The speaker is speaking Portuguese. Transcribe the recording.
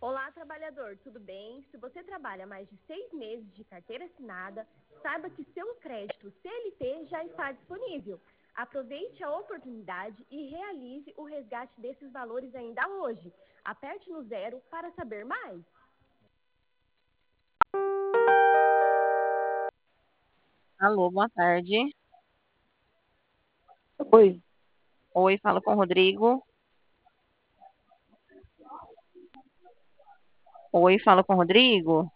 Olá, trabalhador, tudo bem? Se você trabalha mais de 6 meses de carteira assinada, saiba que seu crédito CLT já está disponível. Aproveite a oportunidade e realize o resgate desses valores ainda hoje. Aperte no 0 para saber mais. Alô, boa tarde. Oi, Oi, fala com o Rodrigo. Oi, fala com o Rodrigo.